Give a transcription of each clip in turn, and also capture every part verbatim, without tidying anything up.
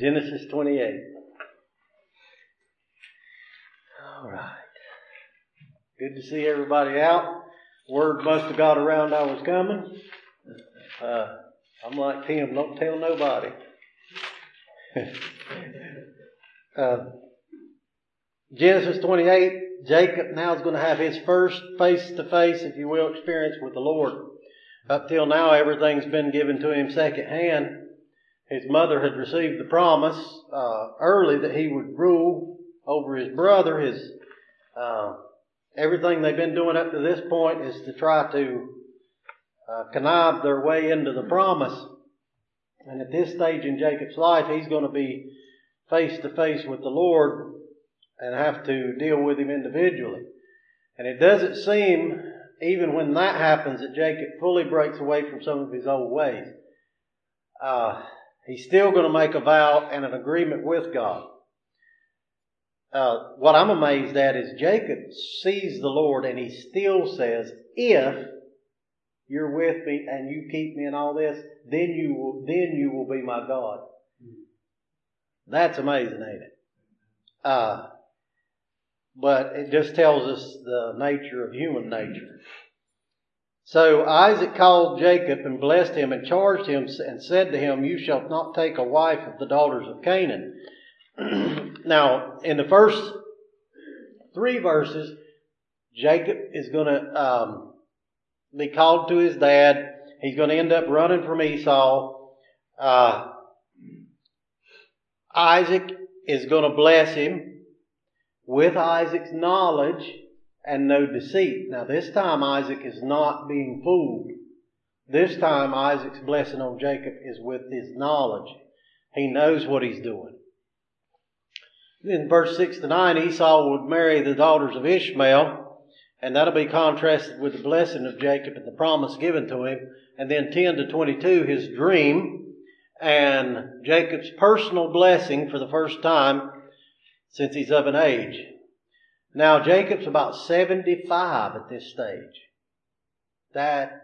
Genesis twenty-eight. All right. Good to see everybody out. Word must have got around I was coming. Uh, I'm like Tim, don't tell nobody. uh, Genesis twenty-eight, Jacob now is going to have his first face-to-face, if you will, experience with the Lord. Up till now, everything's been given to him secondhand. His mother had received the promise uh, early that he would rule over his brother. His uh, everything they've been doing up to this point is to try to uh, connive their way into the promise. And at this stage in Jacob's life, he's going to be face to face with the Lord and have to deal with him individually. And it doesn't seem, even when that happens, that Jacob fully breaks away from some of his old ways. Uh, he's still going to make a vow and an agreement with God. Uh, what I'm amazed at is Jacob sees the Lord and he still says, if you're with me and you keep me in all this, then you will, then you will be my God. That's amazing, ain't it? Uh, but it just tells us the nature of human nature. So Isaac called Jacob and blessed him and charged him and said to him, you shall not take a wife of the daughters of Canaan. Now, in the first three verses, Jacob is going to um, be called to his dad. He's going to end up running from Esau. Uh, Isaac is going to bless him with Isaac's knowledge and no deceit. Now, this time Isaac is not being fooled. This time Isaac's blessing on Jacob is with his knowledge. He knows what he's doing. In verse six to nine, Esau would marry the daughters of Ishmael, and that'll be contrasted with the blessing of Jacob and the promise given to him. And then ten to twenty-two, his dream and Jacob's personal blessing for the first time since he's of an age. Now, Jacob's about seventy-five at this stage. That,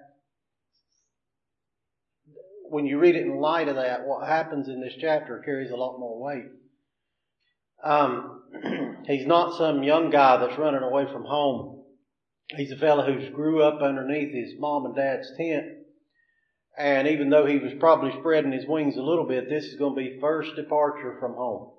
when you read it in light of that, what happens in this chapter carries a lot more weight. Um, he's not some young guy that's running away from home. He's a fellow who's grew up underneath his mom and dad's tent. And even though he was probably spreading his wings a little bit, this is going to be first departure from home.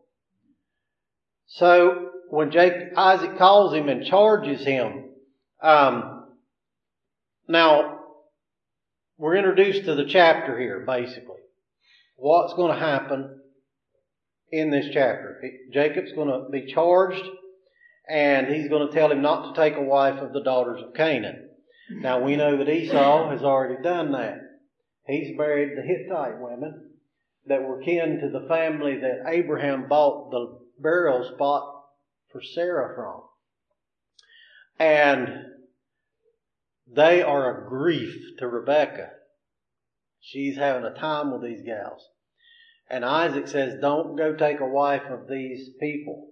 So when Jake, Isaac calls him and charges him, um, now we're introduced to the chapter here, basically. What's going to happen in this chapter? Jacob's going to be charged, and he's going to tell him not to take a wife of the daughters of Canaan. Now we know that Esau has already done that. He's married the Hittite women that were kin to the family that Abraham bought the burial spot for Sarah from. And they are a grief to Rebekah. She's having a time with these gals. And Isaac says, don't go take a wife of these people.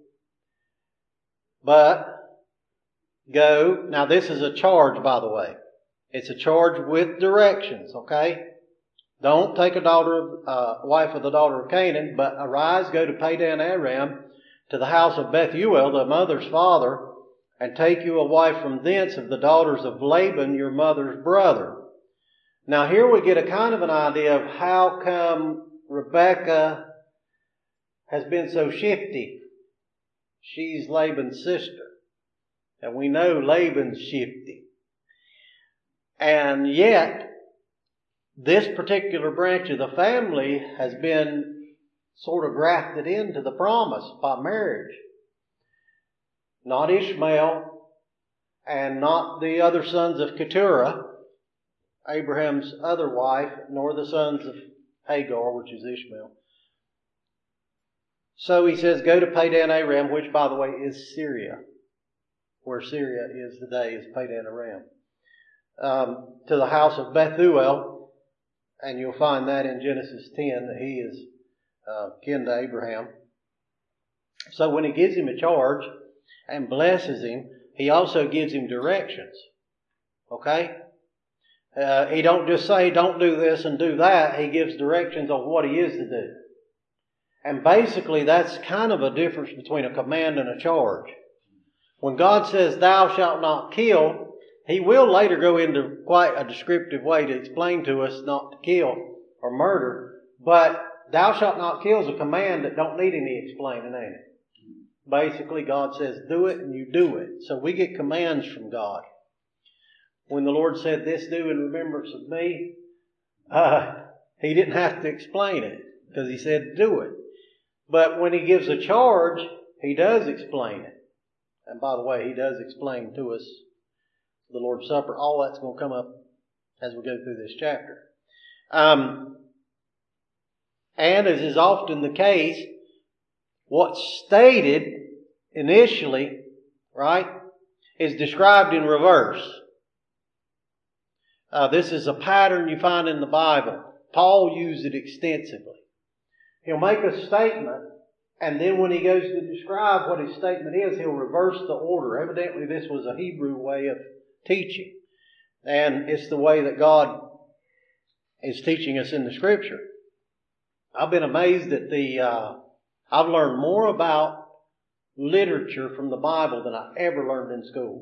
But go. Now this is a charge, by the way. It's a charge with directions, okay? Don't take a daughter of, uh, wife of the daughter of Canaan, but arise, go to Padan Aram, to the house of Bethuel, the mother's father, and take you a wife from thence of the daughters of Laban, your mother's brother. Now here we get a kind of an idea of how come Rebekah has been so shifty. She's Laban's sister. And we know Laban's shifty. And yet, this particular branch of the family has been sort of grafted into the promise by marriage. Not Ishmael and not the other sons of Keturah, Abraham's other wife, nor the sons of Hagar, which is Ishmael. So he says, go to Padan Aram, which by the way is Syria. Where Syria is today is Padan Aram. Um, to the house of Bethuel, and you'll find that in Genesis ten, that he is uh, kin to Abraham. So when he gives him a charge and blesses him, he also gives him directions. Okay? Uh, he don't just say, don't do this and do that. He gives directions on what he is to do. And basically that's kind of a difference between a command and a charge. When God says, thou shalt not kill, He will later go into quite a descriptive way to explain to us not to kill or murder. But thou shalt not kill is a command that don't need any explaining, ain't it? Basically, God says, do it, and you do it. So we get commands from God. When the Lord said, this do in remembrance of me, uh, He didn't have to explain it, because He said, do it. But when He gives a charge, He does explain it. And by the way, He does explain to us the Lord's Supper. All that's going to come up as we go through this chapter. Um, and as is often the case, what's stated initially, right, is described in reverse. Uh, this is a pattern you find in the Bible. Paul used it extensively. He'll make a statement, and then when he goes to describe what his statement is, he'll reverse the order. Evidently, this was a Hebrew way of teaching. And it's the way that God is teaching us in the Scripture. I've been amazed at the... Uh, I've learned more about literature from the Bible than I ever learned in school.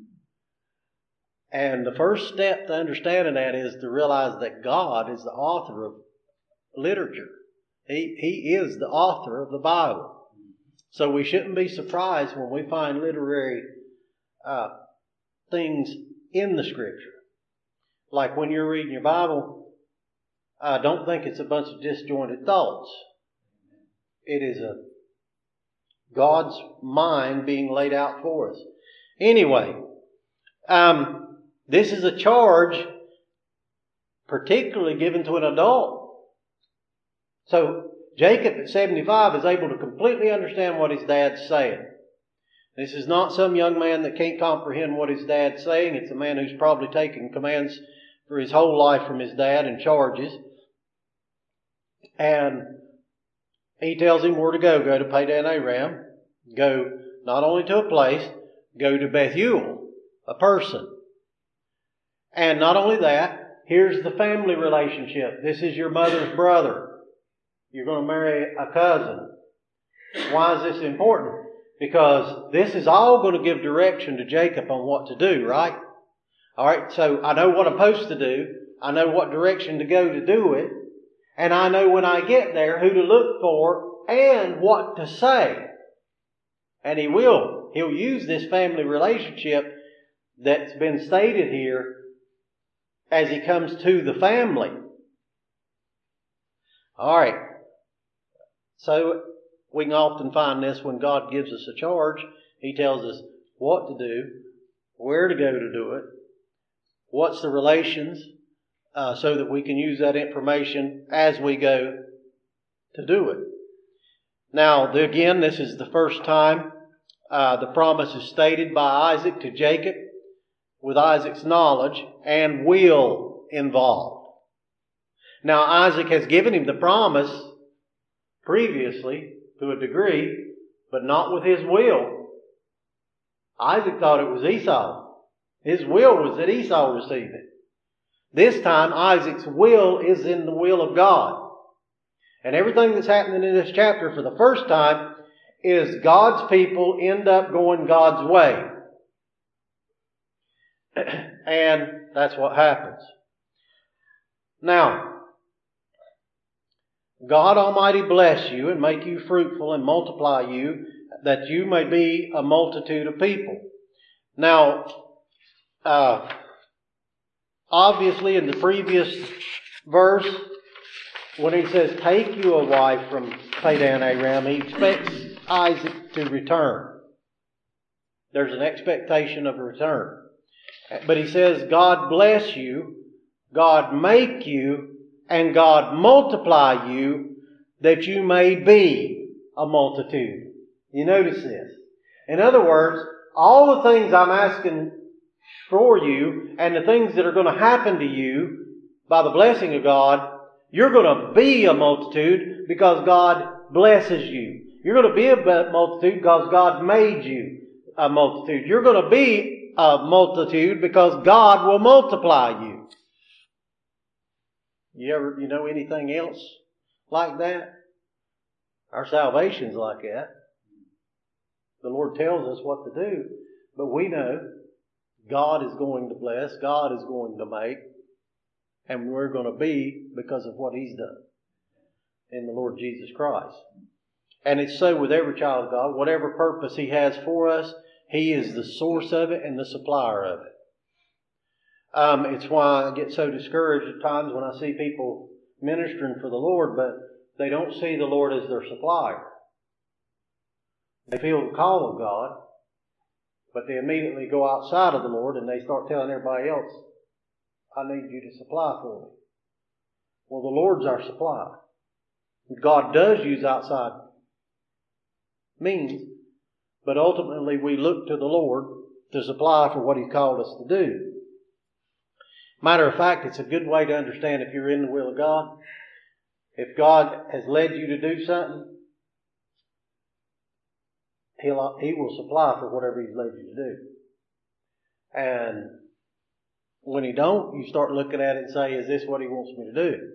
And the first step to understanding that is to realize that God is the author of literature. He, he is the author of the Bible. So we shouldn't be surprised when we find literary uh, things in the Scripture. Like when you're reading your Bible, uh, don't think it's a bunch of disjointed thoughts. It is a God's mind being laid out for us. Anyway, um, this is a charge particularly given to an adult. So Jacob at seventy-five is able to completely understand what his dad's saying. This is not some young man that can't comprehend what his dad's saying. It's a man who's probably taken commands for his whole life from his dad and charges. And he tells him where to go. Go to Padan Aram. Go not only to a place, go to Bethuel, a person. And not only that, here's the family relationship. This is your mother's brother. You're going to marry a cousin. Why is this important? Because this is all going to give direction to Jacob on what to do, right? All right, so I know what I'm supposed to do. I know what direction to go to do it. And I know when I get there who to look for and what to say. And he will. He'll use this family relationship that's been stated here as he comes to the family. All right. So we can often find this when God gives us a charge. He tells us what to do, where to go to do it, what's the relations, uh, so that we can use that information as we go to do it. Now, the, again, this is the first time uh, the promise is stated by Isaac to Jacob with Isaac's knowledge and will involved. Now, Isaac has given him the promise previously to a degree, but not with his will. Isaac thought it was Esau. His will was that Esau receive it. This time, Isaac's will is in the will of God. And everything that's happening in this chapter for the first time is God's people end up going God's way. And that's what happens. Now, God Almighty bless you and make you fruitful and multiply you, that you may be a multitude of people. Now, uh, obviously in the previous verse, when he says, take you a wife from Padan Aram, he expects Isaac to return. There's an expectation of a return. But he says, God bless you, God make you, and God multiply you, that you may be a multitude. You notice this. In other words, all the things I'm asking for you, and the things that are going to happen to you by the blessing of God, you're going to be a multitude because God blesses you. You're going to be a multitude because God made you a multitude. You're going to be a multitude because God will multiply you. You ever, you know anything else like that? Our salvation's like that. The Lord tells us what to do, but we know God is going to bless, God is going to make, and we're going to be because of what He's done in the Lord Jesus Christ. And it's so with every child of God. Whatever purpose He has for us, He is the source of it and the supplier of it. Um, it's why I get so discouraged at times when I see people ministering for the Lord, but they don't see the Lord as their supplier. They feel the call of God, but they immediately go outside of the Lord and they start telling everybody else, I need you to supply for me. Well, the Lord's our supply. God does use outside means, but ultimately we look to the Lord to supply for what He's called us to do. Matter of fact, it's a good way to understand if you're in the will of God. If God has led you to do something, He'll, He will supply for whatever He's led you to do. And when He don't, you start looking at it and say, is this what He wants me to do?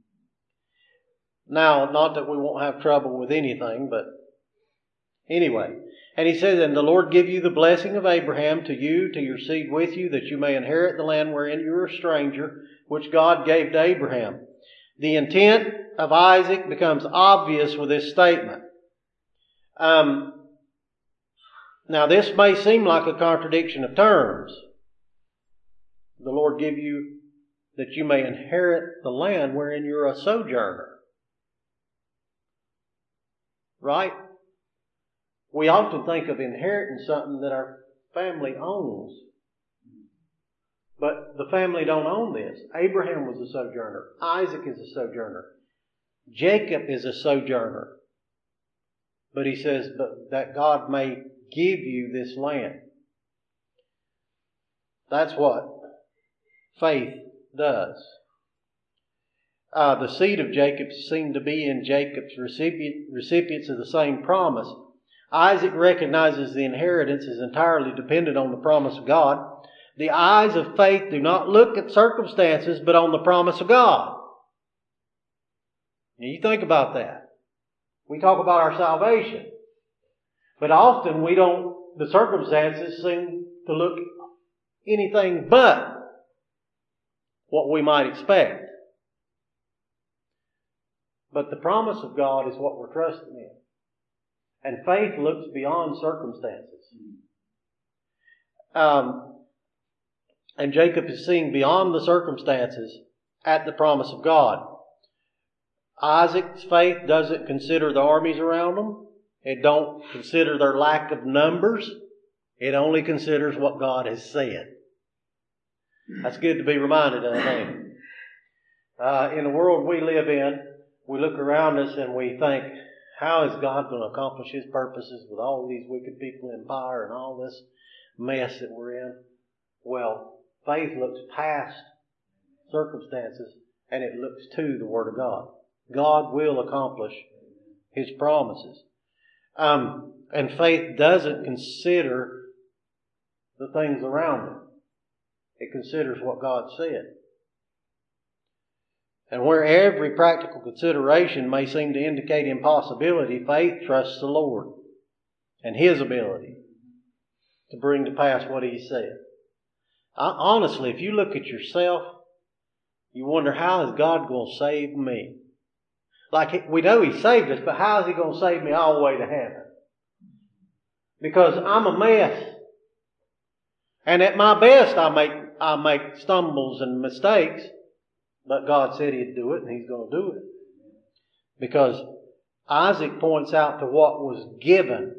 Now, not that we won't have trouble with anything, but anyway. And He says, and the Lord give you the blessing of Abraham to you, to your seed with you, that you may inherit the land wherein you are a stranger, which God gave to Abraham. The intent of Isaac becomes obvious with this statement. Um, now, this may seem like a contradiction of terms. The Lord give you that you may inherit the land wherein you're a sojourner. Right? We often think of inheriting something that our family owns. But the family don't own this. Abraham was a sojourner. Isaac is a sojourner. Jacob is a sojourner. But he says but that God may give you this land. That's what faith does. Uh, the seed of Jacob seemed to be in Jacob's recipient, recipients of the same promise. Isaac recognizes the inheritance is entirely dependent on the promise of God. The eyes of faith do not look at circumstances, but on the promise of God. Now you think about that. We talk about our salvation. But often we don't, the circumstances seem to look anything but what we might expect. But the promise of God is what we're trusting in. And faith looks beyond circumstances. Um, and Jacob is seeing beyond the circumstances at the promise of God. Isaac's faith doesn't consider the armies around them. It don't consider their lack of numbers. It only considers what God has said. That's good to be reminded of, ain't it? Uh, in the world we live in, we look around us and we think, how is God going to accomplish His purposes with all these wicked people in power and all this mess that we're in? Well, faith looks past circumstances and it looks to the Word of God. God will accomplish His promises. Um, and faith doesn't consider the things around it. It considers what God said. And where every practical consideration may seem to indicate impossibility, faith trusts the Lord and His ability to bring to pass what He said. I, honestly, if you look at yourself, you wonder, how is God going to save me? Like, we know He saved us, but how is He going to save me all the way to heaven? Because I'm a mess. And at my best, I make, I make stumbles and mistakes. But God said He'd do it, and He's going to do it. Because Isaac points out to what was given.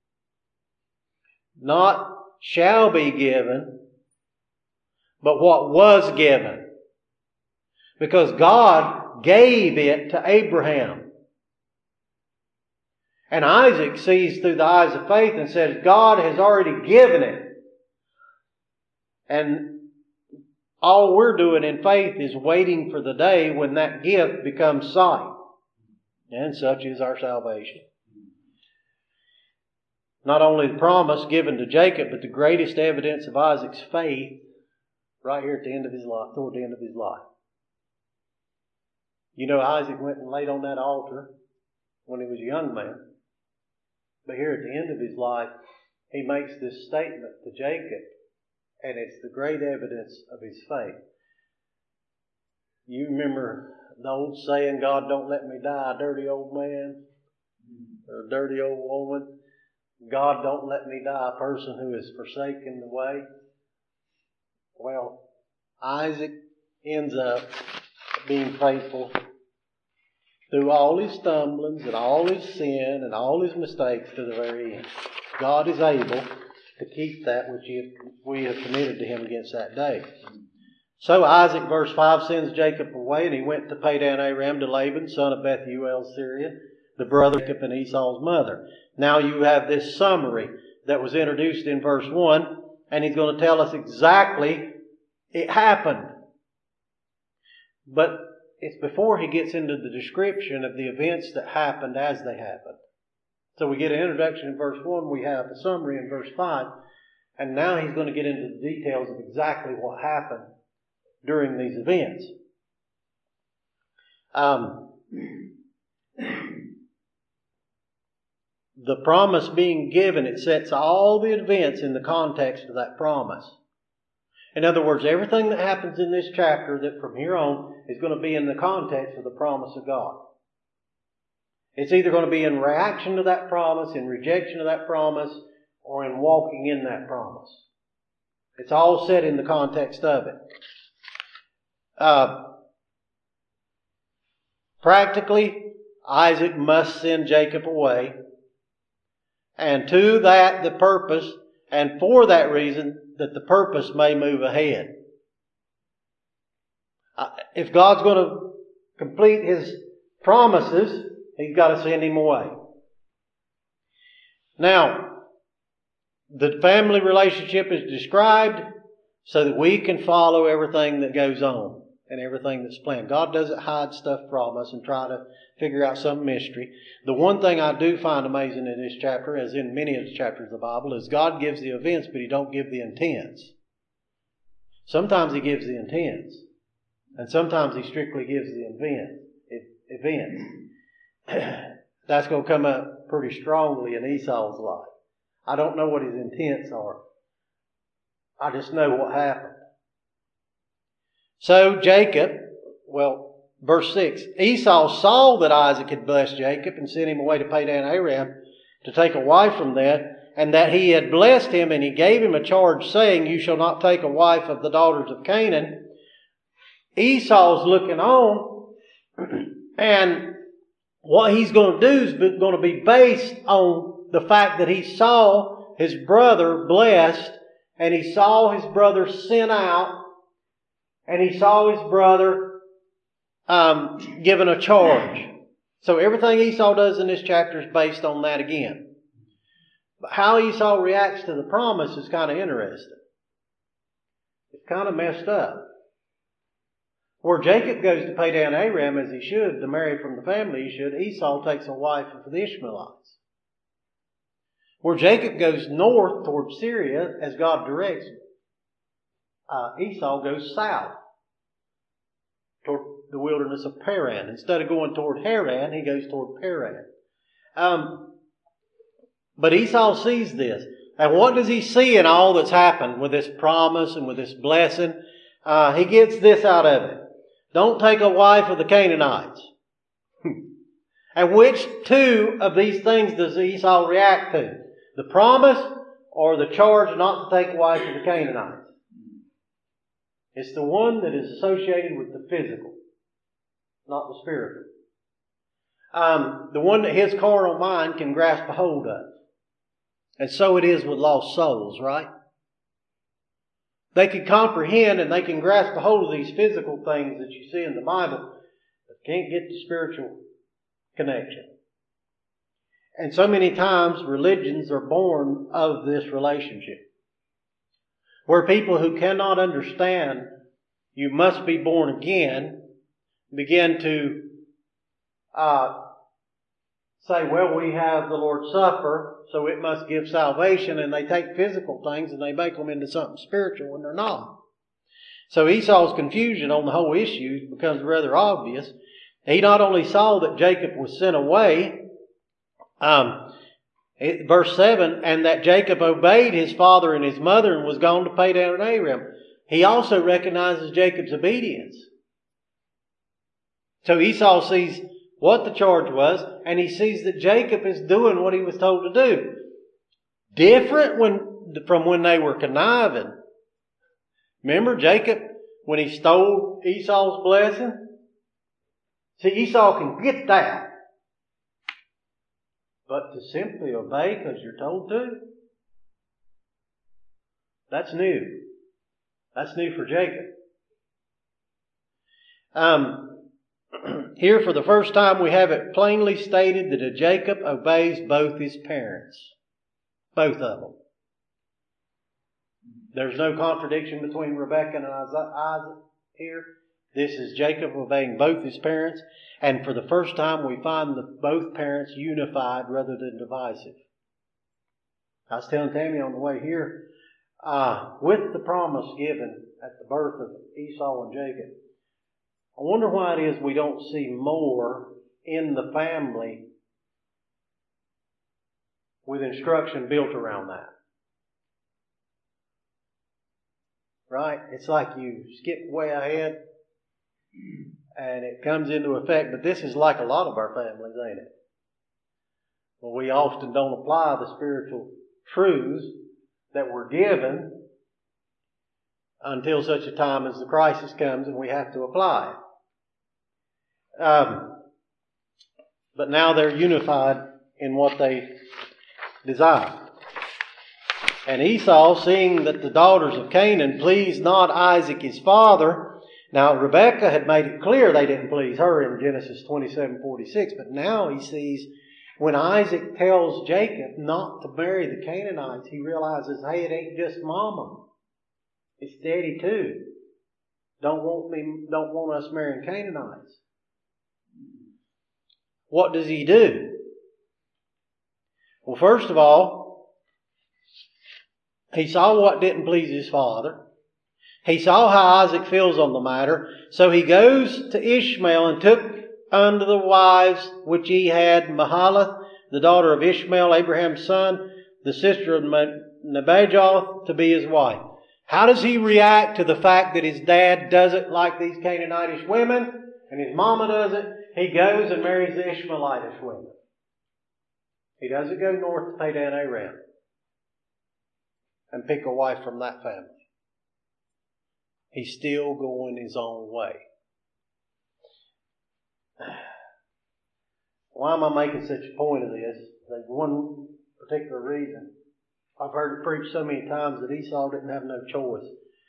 Not shall be given, but what was given. Because God gave it to Abraham. And Isaac sees through the eyes of faith and says, God has already given it. And all we're doing in faith is waiting for the day when that gift becomes sight. And such is our salvation. Not only the promise given to Jacob, but the greatest evidence of Isaac's faith right here at the end of his life, toward the end of his life. You know, Isaac went and laid on that altar when he was a young man. But here at the end of his life, he makes this statement to Jacob, and it's the great evidence of his faith. You remember the old saying, God don't let me die a dirty old man or a dirty old woman. God don't let me die a person who has forsaken the way. Well, Isaac ends up being faithful through all his stumblings and all his sin and all his mistakes to the very end. God is able to keep that which we have committed to him against that day. So Isaac, verse five, sends Jacob away, and he went to Padan Aram to Laban, son of Bethuel, Syria, the brother of Jacob and Esau's mother. Now you have this summary that was introduced in verse one, and he's going to tell us exactly it happened. But it's before he gets into the description of the events that happened as they happened. So we get an introduction in verse one, we have a summary in verse five, and now he's going to get into the details of exactly what happened during these events. Um, the promise being given, it sets all the events in the context of that promise. In other words, everything that happens in this chapter that from here on is going to be in the context of the promise of God. It's either going to be in reaction to that promise, in rejection of that promise, or in walking in that promise. It's all set in the context of it. Uh, practically, Isaac must send Jacob away. And to that the purpose, and for that reason, that the purpose may move ahead. Uh, if God's going to complete His promises, He's got to send him away. Now, the family relationship is described so that we can follow everything that goes on and everything that's planned. God doesn't hide stuff from us and try to figure out some mystery. The one thing I do find amazing in this chapter, as in many of the chapters of the Bible, is God gives the events, but He don't give the intents. Sometimes He gives the intents, and sometimes He strictly gives the event, events. That's going to come up pretty strongly in Esau's life. I don't know what his intents are. I just know what happened. So Jacob, well, verse six, Esau saw that Isaac had blessed Jacob and sent him away to Padan Aram to take a wife from that, and that he had blessed him, and he gave him a charge saying, you shall not take a wife of the daughters of Canaan. Esau's looking on, and what he's going to do is going to be based on the fact that he saw his brother blessed, and he saw his brother sent out, and he saw his brother um, given a charge. So everything Esau does in this chapter is based on that again. But how Esau reacts to the promise is kind of interesting. It's kind of messed up. Where Jacob goes to Padan Aram, as he should, to marry from the family he should, Esau takes a wife of the Ishmaelites. Where Jacob goes north toward Syria, as God directs, uh, Esau goes south toward the wilderness of Paran. Instead of going toward Haran, he goes toward Paran. Um, but Esau sees this. And what does he see in all that's happened with this promise and with this blessing? Uh, he gets this out of it. Don't take a wife of the Canaanites. And which two of these things does Esau react to? The promise or the charge not to take a wife of the Canaanites? It's the one that is associated with the physical, not the spiritual. Um, the one that his carnal mind can grasp a hold of. And so it is with lost souls, right? They can comprehend and they can grasp a hold of these physical things that you see in the Bible, but can't get the spiritual connection. And so many times religions are born of this relationship. Where people who cannot understand you must be born again begin to uh, say, well, we have the Lord's Supper, so it must give salvation, and they take physical things and they make them into something spiritual when they're not. So Esau's confusion on the whole issue becomes rather obvious. He not only saw that Jacob was sent away Um, it, verse seven, and that Jacob obeyed his father and his mother and was gone to Padan Aram. He also recognizes Jacob's obedience. So Esau sees what the charge was, and he sees that Jacob is doing what he was told to do. Different when, from when they were conniving. Remember Jacob, when he stole Esau's blessing? See, Esau can get that. But to simply obey because you're told to, that's new. That's new for Jacob. Um, here for the first time we have it plainly stated that a Jacob obeys both his parents. Both of them. There's no contradiction between Rebekah and Isaac here. This is Jacob obeying both his parents. And for the first time we find the, both parents unified rather than divisive. I was telling Tammy on the way here, uh, with the promise given at the birth of Esau and Jacob, I wonder why it is we don't see more in the family with instruction built around that. Right? It's like you skip way ahead and it comes into effect. But this is like a lot of our families, ain't it? Well, we often don't apply the spiritual truths that were given until such a time as the crisis comes and we have to apply it. Um, but now they're unified in what they desire. And Esau, seeing that the daughters of Canaan pleased not Isaac his father. Now Rebekah had made it clear they didn't please her in Genesis twenty-seven forty-six. But now he sees when Isaac tells Jacob not to marry the Canaanites, he realizes, hey, it ain't just mama. It's daddy too. Don't want me, don't want us marrying Canaanites. What does he do? Well, first of all, he saw what didn't please his father. He saw how Isaac feels on the matter. So he goes to Ishmael and took unto the wives which he had Mahalath, the daughter of Ishmael, Abraham's son, the sister of Nebajoth, to be his wife. How does he react to the fact that his dad doesn't like these Canaanitish women and his mama doesn't? He goes and marries the Ishmaelitish women. He doesn't go north to Padan Aram and pick a wife from that family. He's still going his own way. Why am I making such a point of this? There's one particular reason. I've heard it preached so many times that Esau didn't have no choice.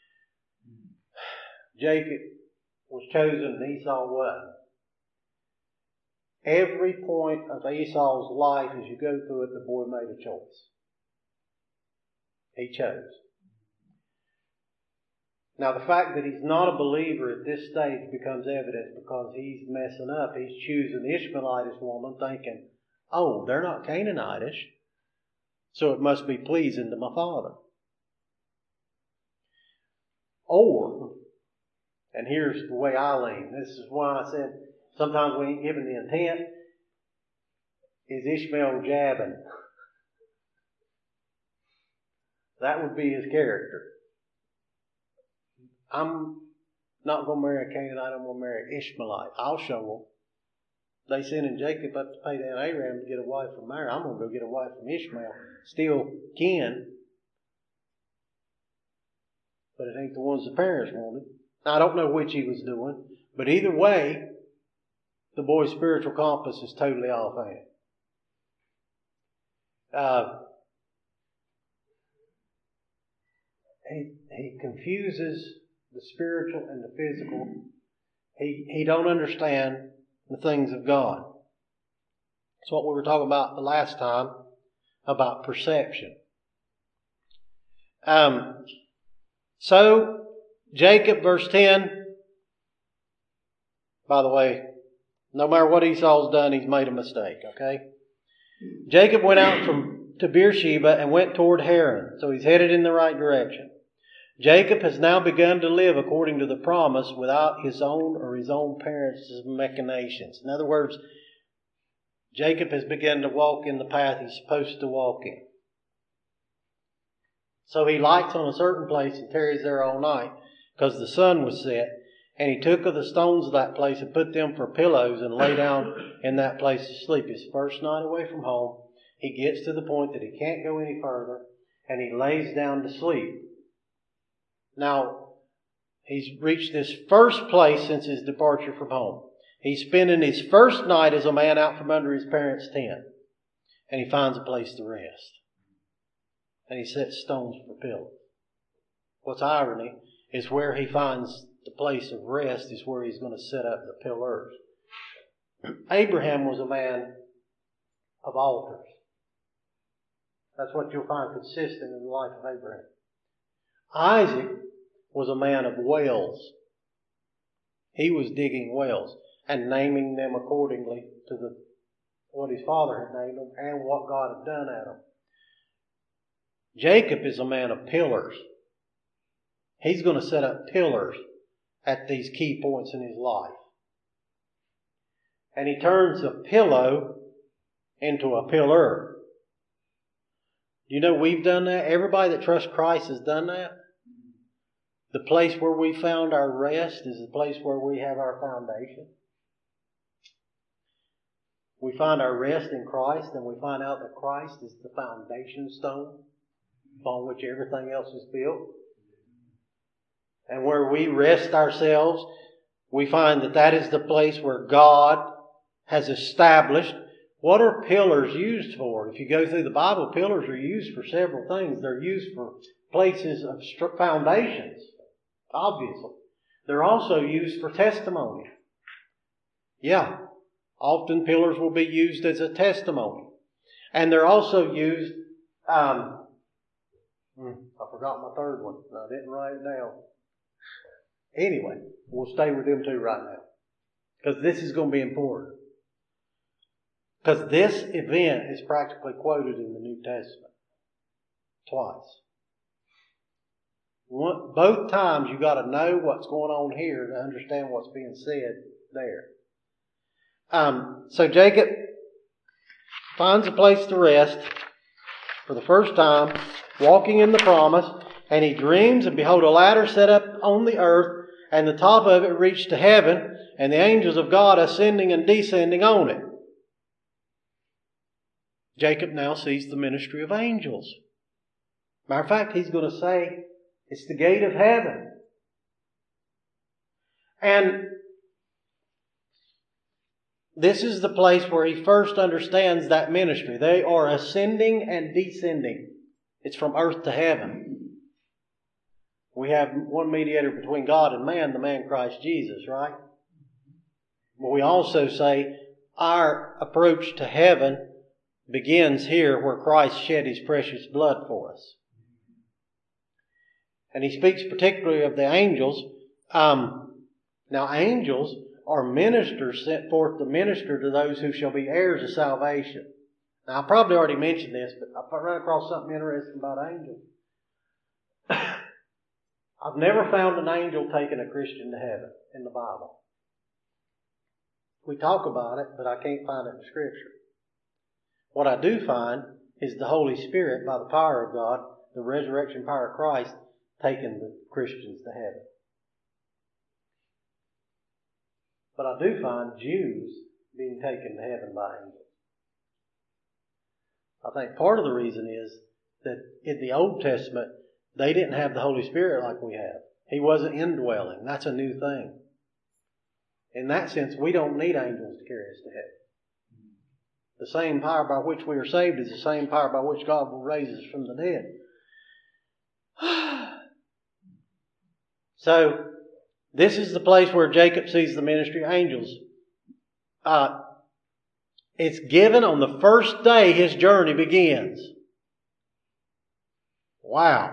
Jacob was chosen and Esau wasn't. Every point of Esau's life as you go through it, the boy made a choice. He chose. Now the fact that he's not a believer at this stage becomes evident because he's messing up. He's choosing the Ishmaelitish woman thinking, oh, they're not Canaanitish, so it must be pleasing to my father. Or, and here's the way I lean. This is why I said sometimes we ain't given the intent. Is Ishmael jabbing? That would be his character. I'm not going to marry a Canaanite. I'm going to marry an Ishmaelite. I'll show them. They sending Jacob up to Padan Aram to get a wife from there. I'm going to go get a wife from Ishmael. Still kin. But it ain't the ones the parents wanted. Now, I don't know which he was doing. But either way, the boy's spiritual compass is totally off hand. Uh, he, he confuses the spiritual and the physical. He, he don't understand the things of God. It's what we were talking about the last time about perception. Um, so, Jacob, verse ten. By the way, no matter what Esau's done, he's made a mistake, okay? Jacob went out from to Beersheba and went toward Haran. So he's headed in the right direction. Jacob has now begun to live according to the promise without his own or his own parents' machinations. In other words, Jacob has begun to walk in the path he's supposed to walk in. So he lights on a certain place and tarries there all night, because the sun was set. And he took of the stones of that place and put them for pillows and lay down in that place to sleep. His first night away from home, he gets to the point that he can't go any further, and he lays down to sleep. Now, he's reached this first place since his departure from home. He's spending his first night as a man out from under his parents' tent. And he finds a place to rest. And he sets stones for pillows. What's irony is where he finds the place of rest is where he's going to set up the pillars. Abraham was a man of altars. That's what you'll find consistent in the life of Abraham. Isaac was a man of wells. He was digging wells and naming them accordingly to the what his father had named them and what God had done at them. Jacob is a man of pillars. He's going to set up pillars at these key points in his life. And he turns a pillow into a pillar. You know we've done that? Everybody that trusts Christ has done that. The place where we found our rest is the place where we have our foundation. We find our rest in Christ, and we find out that Christ is the foundation stone upon which everything else is built. And where we rest ourselves, we find that that is the place where God has established. What are pillars used for? If you go through the Bible, pillars are used for several things. They're used for places of foundations, obviously. They're also used for testimony. Yeah, often pillars will be used as a testimony. And they're also used, um, I forgot my third one. I didn't write it down. Anyway, we'll stay with them two right now. Because this is going to be important. Because this event is practically quoted in the New Testament. Twice. One, both times you've got to know what's going on here to understand what's being said there. Um, so Jacob finds a place to rest for the first time, walking in the promise, and he dreams, and behold, a ladder set up on the earth, and the top of it reached to heaven, and the angels of God ascending and descending on it. Jacob now sees the ministry of angels. Matter of fact, he's going to say, it's the gate of heaven. And this is the place where he first understands that ministry. They are ascending and descending. It's from earth to heaven. We have one mediator between God and man, the man Christ Jesus, right? But we also say our approach to heaven begins here where Christ shed His precious blood for us. And he speaks particularly of the angels. Um, now angels are ministers sent forth to minister to those who shall be heirs of salvation. Now I probably already mentioned this, but I ran across something interesting about angels. I've never found an angel taking a Christian to heaven in the Bible. We talk about it, but I can't find it in Scripture. What I do find is the Holy Spirit, by the power of God, the resurrection power of Christ, taking the Christians to heaven. But I do find Jews being taken to heaven by angels. I think part of the reason is that in the Old Testament, they didn't have the Holy Spirit like we have. He wasn't indwelling. That's a new thing. In that sense, we don't need angels to carry us to heaven. The same power by which we are saved is the same power by which God will raise us from the dead. So, this is the place where Jacob sees the ministry of angels. Uh, it's given on the first day his journey begins. Wow.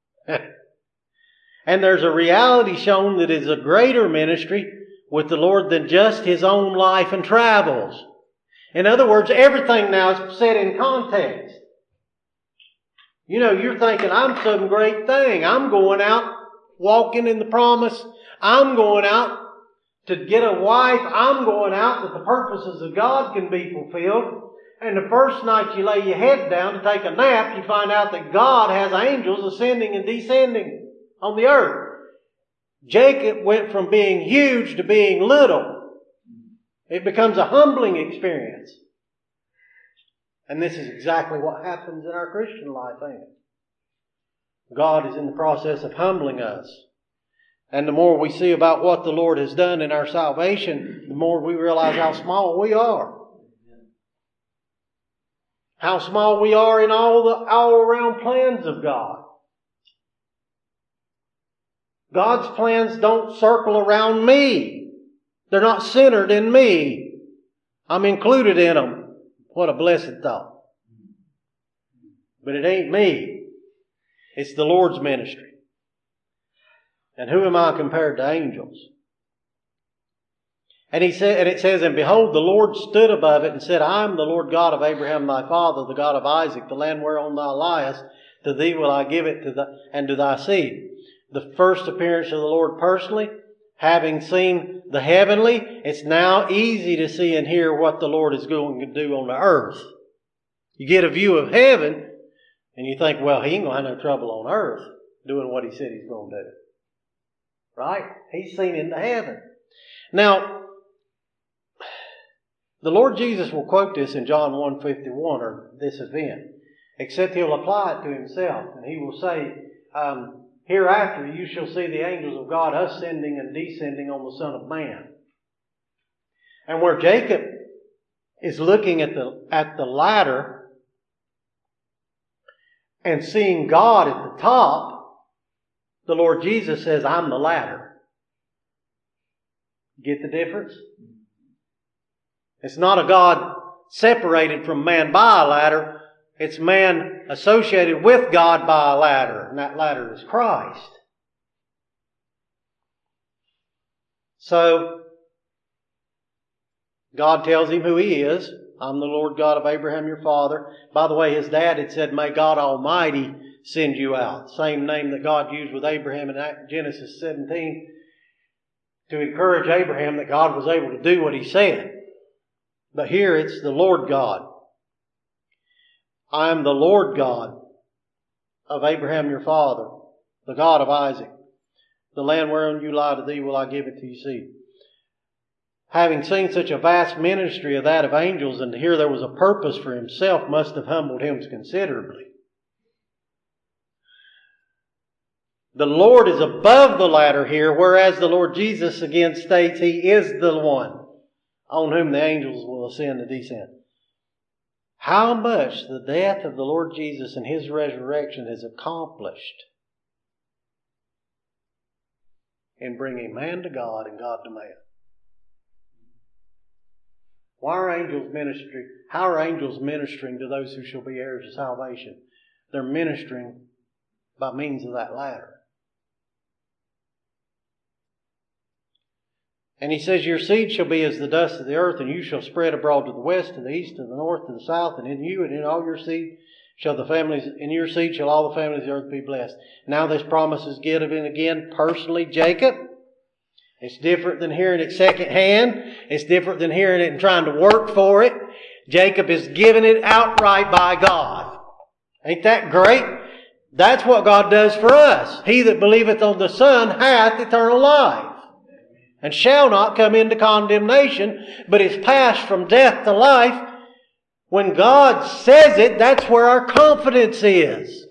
And there's a reality shown that is a greater ministry with the Lord than just his own life and travels. In other words, everything now is set in context. You know, you're thinking, I'm some great thing. I'm going out walking in the promise. I'm going out to get a wife, I'm going out that the purposes of God can be fulfilled. And the first night you lay your head down to take a nap, you find out that God has angels ascending and descending on the earth. Jacob went from being huge to being little. It becomes a humbling experience. And this is exactly what happens in our Christian life, ain't it? God is in the process of humbling us. And the more we see about what the Lord has done in our salvation, the more we realize how small we are. How small we are in all the all-around plans of God. God's plans don't circle around me. They're not centered in me. I'm included in them. What a blessed thought. But it ain't me. It's the Lord's ministry. And who am I compared to angels? And he said, and it says, and behold, the Lord stood above it and said, I am the Lord God of Abraham thy father, the God of Isaac, the land whereon thou liest. To thee will I give it to the, and to thy seed. The first appearance of the Lord personally, having seen the heavenly, it's now easy to see and hear what the Lord is going to do on the earth. You get a view of heaven, and you think, well, he ain't going to have no trouble on earth doing what he said he's going to do. Right? He's seen into heaven. Now, the Lord Jesus will quote this in John one fifty-one, or this event, except He'll apply it to Himself. And He will say, um, hereafter you shall see the angels of God ascending and descending on the Son of Man. And where Jacob is looking at the, at the ladder and seeing God at the top, the Lord Jesus says, I'm the ladder. Get the difference? It's not a God separated from man by a ladder. It's man associated with God by a ladder. And that ladder is Christ. So, God tells him who He is. I'm the Lord God of Abraham your father. By the way, his dad had said, may God Almighty send you out. Same name that God used with Abraham in Genesis seventeen to encourage Abraham that God was able to do what He said. But here it's the Lord God. I am the Lord God of Abraham your father, the God of Isaac. The land whereon you lie, to thee will I give it to your seed. Having seen such a vast ministry of that of angels, and to hear there was a purpose for Himself, must have humbled him considerably. The Lord is above the ladder here, whereas the Lord Jesus again states He is the one on whom the angels will ascend and descend. How much the death of the Lord Jesus and His resurrection has accomplished in bringing man to God and God to man. Why are angels ministering? How are angels ministering to those who shall be heirs of salvation? They're ministering by means of that ladder. And He says, your seed shall be as the dust of the earth, and you shall spread abroad to the west, to the east, to the north, to the south, and in you and in all your seed shall the families, in your seed shall all the families of the earth be blessed. Now this promise is given again personally, Jacob. It's different than hearing it secondhand. It's different than hearing it and trying to work for it. Jacob is giving it outright by God. Ain't that great? That's what God does for us. He that believeth on the Son hath eternal life, and shall not come into condemnation, but is passed from death to life. When God says it, that's where our confidence is.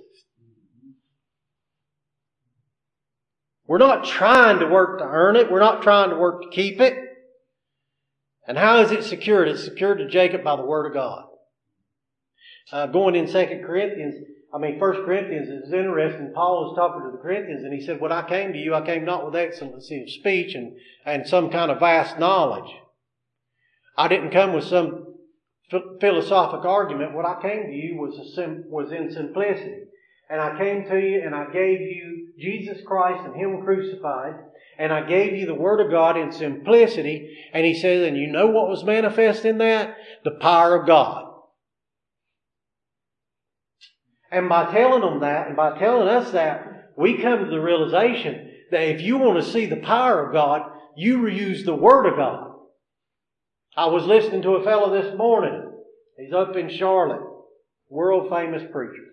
We're not trying to work to earn it. We're not trying to work to keep it. And how is it secured? It's secured to Jacob by the Word of God. Uh, going in Second Corinthians, I mean First Corinthians, it's interesting. Paul was talking to the Corinthians and he said, when I came to you, I came not with excellency of speech and, and some kind of vast knowledge. I didn't come with some philosophic argument. What I came to you was, a sim- was in simplicity. And I came to you and I gave you Jesus Christ and Him crucified. And I gave you the Word of God in simplicity. And he says, and you know what was manifest in that? The power of God. And by telling them that, and by telling us that, we come to the realization that if you want to see the power of God, You use the Word of God. I was listening to a fellow this morning. He's up in Charlotte. World famous preacher.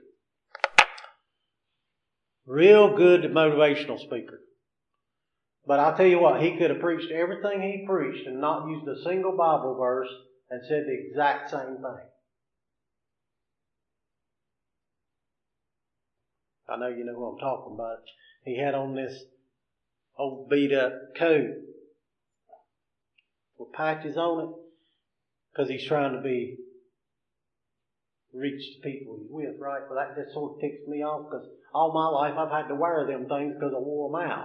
Real good motivational speaker. But I'll tell you what, he could have preached everything he preached and not used a single Bible verse and said the exact same thing. I know you know what I'm talking about. He had on this old beat up coat with patches on it because he's trying to be reach the people he's with, right? But that just sort of ticks me off because all my life I've had to wear them things because I wore them out.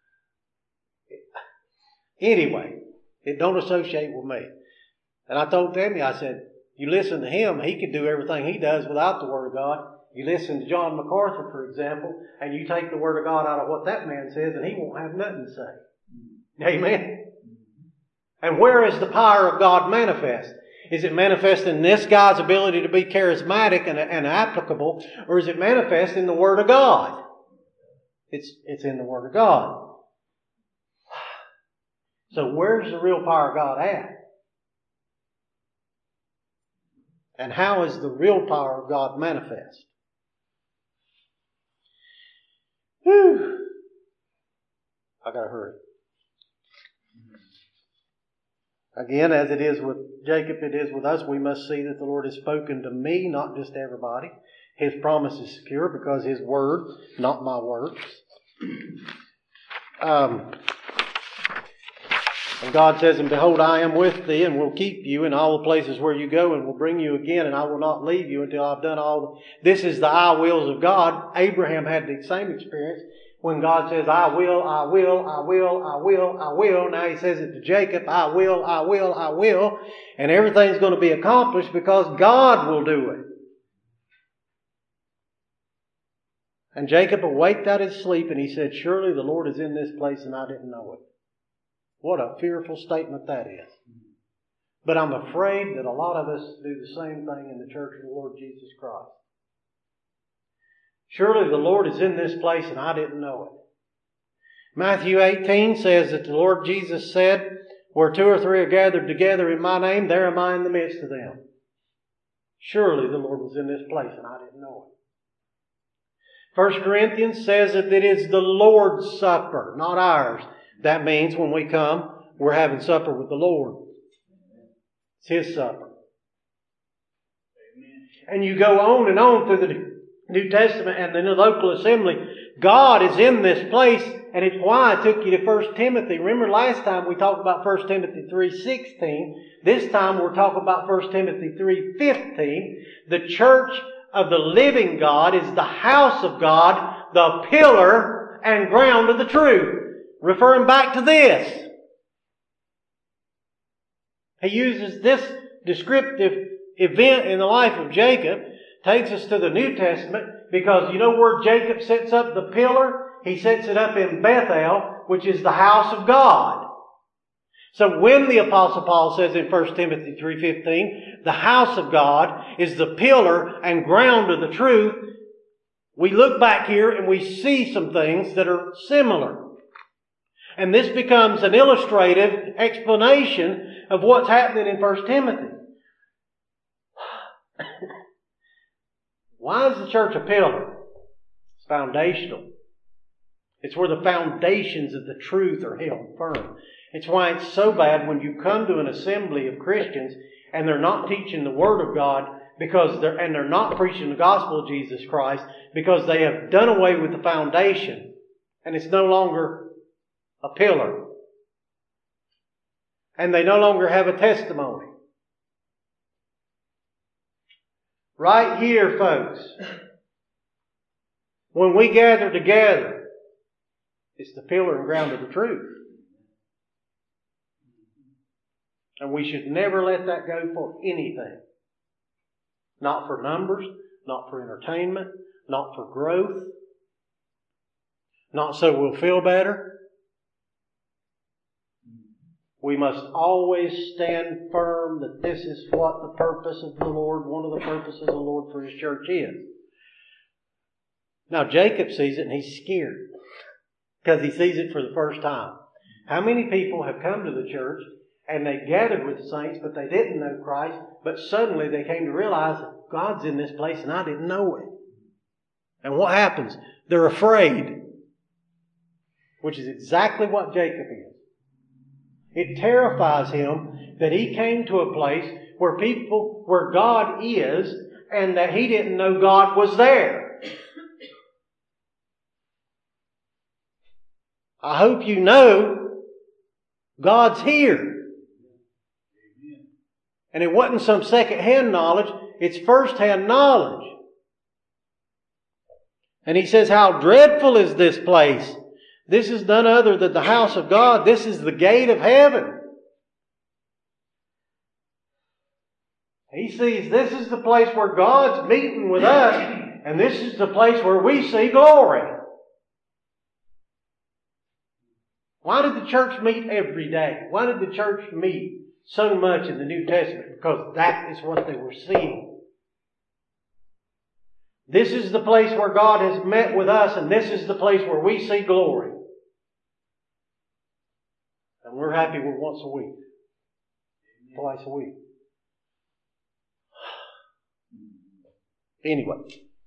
Anyway, it don't associate with me. And I told Tammy, I said, you listen to him, he could do everything he does without the Word of God. You listen to John MacArthur, for example, and you take the Word of God out of what that man says, and he won't have nothing to say. Amen? And where is the power of God manifest? Is it manifest in this guy's ability to be charismatic and, and applicable, or is it manifest in the Word of God? It's, it's in the Word of God. So where's the real power of God at? And how is the real power of God manifest? Whew. I gotta hurry. Again, as it is with Jacob, it is with us. We must see that the Lord has spoken to me, not just to everybody. His promise is secure because His word, not my works. Um, and God says, and behold, I am with thee, and will keep you in all the places where you go, and will bring you again, and I will not leave you until I've done all the... This is the I wills of God. Abraham had the same experience. When God says, I will, I will, I will, I will, I will. Now He says it to Jacob, I will, I will, I will. And everything's going to be accomplished because God will do it. And Jacob awaked out of his sleep and he said, surely the Lord is in this place and I didn't know it. What a fearful statement that is. But I'm afraid that a lot of us do the same thing in the church of the Lord Jesus Christ. Surely the Lord is in this place and I didn't know it. Matthew eighteen says that the Lord Jesus said, where two or three are gathered together in my name, there am I in the midst of them. Surely the Lord was in this place and I didn't know it. First Corinthians says that it is the Lord's supper, not ours. That means when we come, we're having supper with the Lord. It's His supper. And you go on and on through the New Testament and the local assembly. God is in this place, and it's why I took you to First Timothy. Remember last time we talked about First Timothy three sixteen. This time we're talking about First Timothy three fifteen. The church of the living God is the house of God, the pillar and ground of the truth. Referring back to this. He uses this descriptive event in the life of Jacob, takes us to the New Testament, because you know where Jacob sets up the pillar? He sets it up in Bethel, which is the house of God. So when the Apostle Paul says in First Timothy three fifteen, the house of God is the pillar and ground of the truth, we look back here and we see some things that are similar. And this becomes an illustrative explanation of what's happening in First Timothy. Why is the church a pillar? It's foundational. It's where the foundations of the truth are held firm. It's why it's so bad when you come to an assembly of Christians and they're not teaching the Word of God because they're, and they're not preaching the gospel of Jesus Christ because they have done away with the foundation and it's no longer a pillar. And they no longer have a testimony. Right here, folks, when we gather together, it's the pillar and ground of the truth. And we should never let that go for anything. Not for numbers, not for entertainment, not for growth, not so we'll feel better. We must always stand firm that this is what the purpose of the Lord, one of the purposes of the Lord for His church is. Now Jacob sees it and he's scared because he sees it for the first time. How many people have come to the church and they gathered with the saints, but they didn't know Christ, but suddenly they came to realize that God's in this place and I didn't know it. And what happens? They're afraid, which is exactly what Jacob is. It terrifies him that he came to a place where people, where God is, and that he didn't know God was there. I hope you know God's here. And it wasn't some second-hand knowledge, it's first-hand knowledge. And he says, how dreadful is this place? This is none other than the house of God. This is the gate of heaven. He sees this is the place where God's meeting with us, and this is the place where we see glory. Why did the church meet every day? Why did the church meet so much in the New Testament? Because that is what they were seeing. This is the place where God has met with us, and this is the place where we see glory. And we're happy with once a week. Twice a week. Anyway.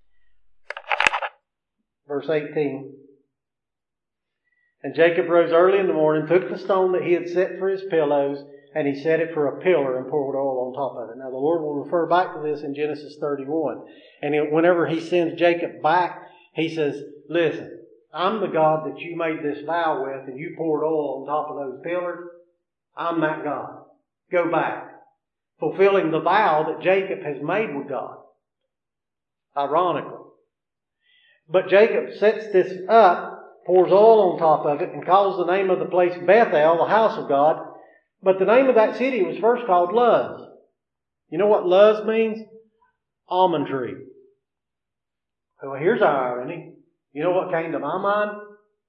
Verse eighteen. And Jacob rose early in the morning, took the stone that he had set for his pillows, and he set it for a pillar and poured oil on top of it. Now the Lord will refer back to this in Genesis thirty-one. And whenever he sends Jacob back, he says, listen, I'm the God that you made this vow with and you poured oil on top of those pillars. I'm that God. Go back. Fulfilling the vow that Jacob has made with God. Ironically. But Jacob sets this up, pours oil on top of it, and calls the name of the place Bethel, the house of God. But the name of that city was first called Luz. You know what Luz means? Almond tree. Well, here's our irony. You know what came to my mind?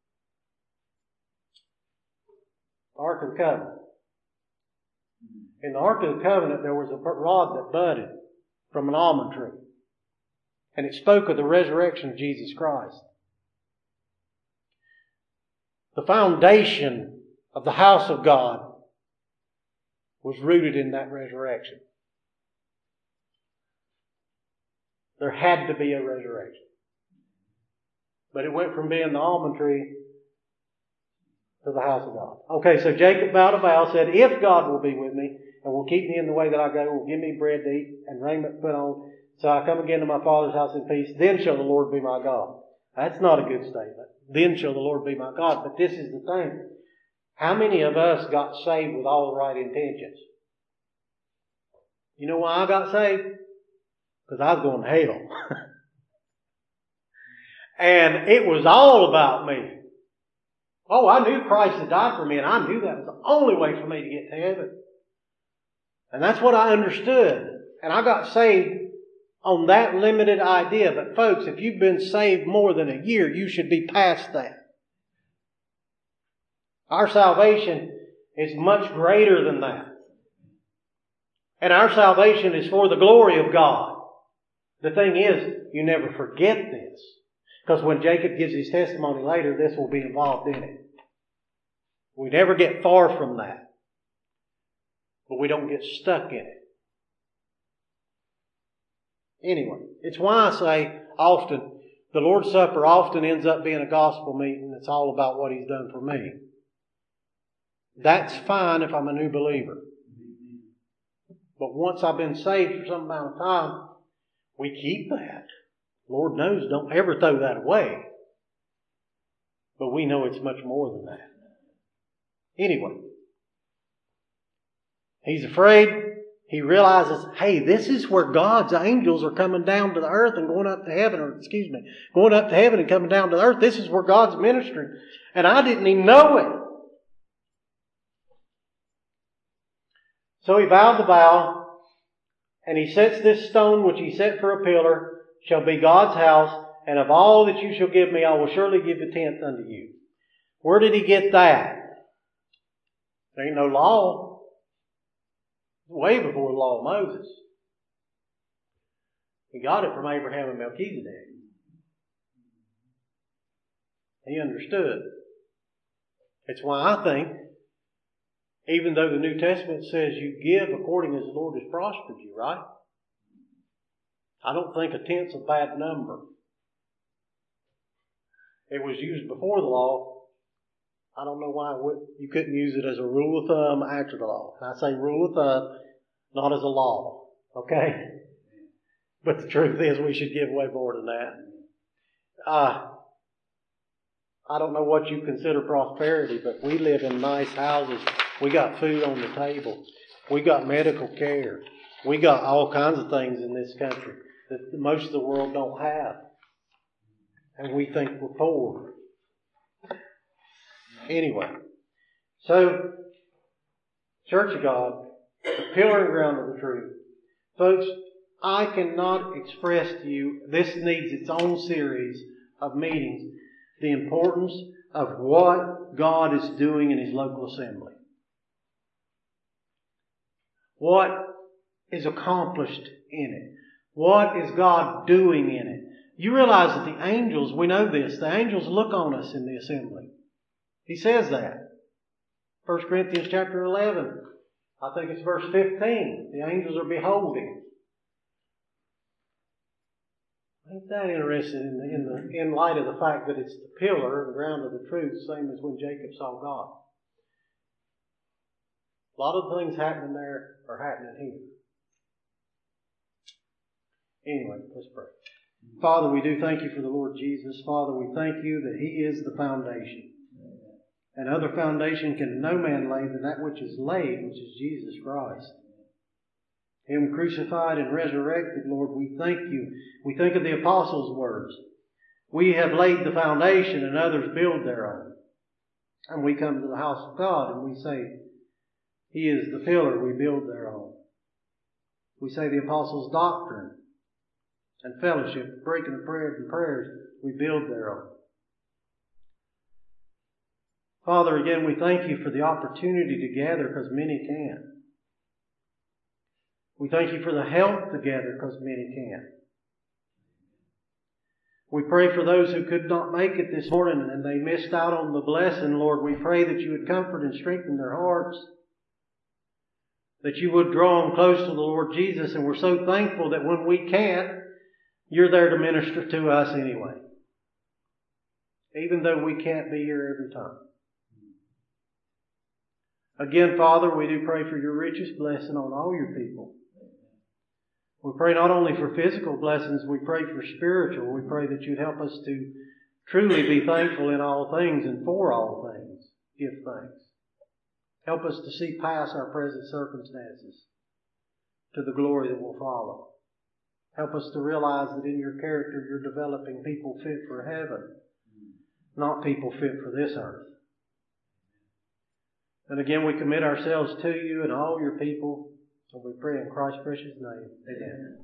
The Ark of the Covenant. In the Ark of the Covenant, there was a rod that budded from an almond tree. And it spoke of the resurrection of Jesus Christ. The foundation of the house of God was rooted in that resurrection. There had to be a resurrection. But it went from being the almond tree to the house of God. Okay, so Jacob vowed a vow, said, if God will be with me and will keep me in the way that I go, will give me bread to eat and raiment to put on, so I come again to my father's house in peace, then shall the Lord be my God. That's not a good statement. Then shall the Lord be my God. But this is the thing. How many of us got saved with all the right intentions? You know why I got saved? Because I was going to hell. And it was all about me. Oh, I knew Christ had died for me, and I knew that was the only way for me to get to heaven. And that's what I understood. And I got saved on that limited idea. But folks, if you've been saved more than a year, you should be past that. Our salvation is much greater than that. And our salvation is for the glory of God. The thing is, you never forget this. Because when Jacob gives his testimony later, this will be involved in it. We never get far from that. But we don't get stuck in it. Anyway, it's why I say often, the Lord's Supper often ends up being a gospel meeting. It's all about what He's done for me. That's fine if I'm a new believer. But once I've been saved for some amount of time, we keep that. Lord knows, don't ever throw that away. But we know it's much more than that. Anyway, he's afraid. He realizes, hey, this is where God's angels are coming down to the earth and going up to heaven, or excuse me, going up to heaven and coming down to the earth. This is where God's ministering. And I didn't even know it. So he vowed the vow, and he sets this stone which he set for a pillar shall be God's house, and of all that you shall give me, I will surely give a tenth unto you. Where did he get that? There ain't no law. Way before the law of Moses. He got it from Abraham and Melchizedek. He understood. It's why I think, even though the New Testament says you give according as the Lord has prospered you, right? I don't think a tenth's a bad number. It was used before the law. I don't know why you couldn't use it as a rule of thumb after the law. And I say rule of thumb, not as a law. Okay? But the truth is we should give way more than that. Uh, I don't know what you consider prosperity, but we live in nice houses. We got food on the table. We got medical care. We got all kinds of things in this country that most of the world don't have. And we think we're poor. Anyway, so, Church of God, the pillar and ground of the truth. Folks, I cannot express to you, this needs its own series of meetings, the importance of what God is doing in His local assembly. What is accomplished in it? What is God doing in it? You realize that the angels, we know this, the angels look on us in the assembly. He says that. First Corinthians chapter eleven, I think it's verse fifteen. The angels are beholding. Ain't that interesting in, the, in, the, in light of the fact that it's the pillar and ground of the truth, same as when Jacob saw God. A lot of things happening there are happening here. Anyway, let's pray. Father, we do thank you for the Lord Jesus. Father, we thank you that He is the foundation. And other foundation can no man lay than that which is laid, which is Jesus Christ. Him crucified and resurrected, Lord, we thank you. We think of the apostles' words. We have laid the foundation and others build thereon. And we come to the house of God and we say, He is the pillar we build thereon. We say the apostles' doctrine and fellowship, breaking the bread and prayers, we build thereon. Father, again, we thank you for the opportunity to gather because many can. We thank you for the help to gather because many can. We pray for those who could not make it this morning and they missed out on the blessing. Lord, we pray that you would comfort and strengthen their hearts, that you would draw them close to the Lord Jesus. And we're so thankful that when we can't, you're there to minister to us anyway, even though we can't be here every time. Again, Father, we do pray for your richest blessing on all your people. We pray not only for physical blessings, we pray for spiritual. We pray that you'd help us to truly be thankful in all things and for all things. Give thanks. Help us to see past our present circumstances to the glory that will follow. Help us to realize that in your character you're developing people fit for heaven, not people fit for this earth. And again, we commit ourselves to you and all your people. And we pray in Christ's precious name. Amen.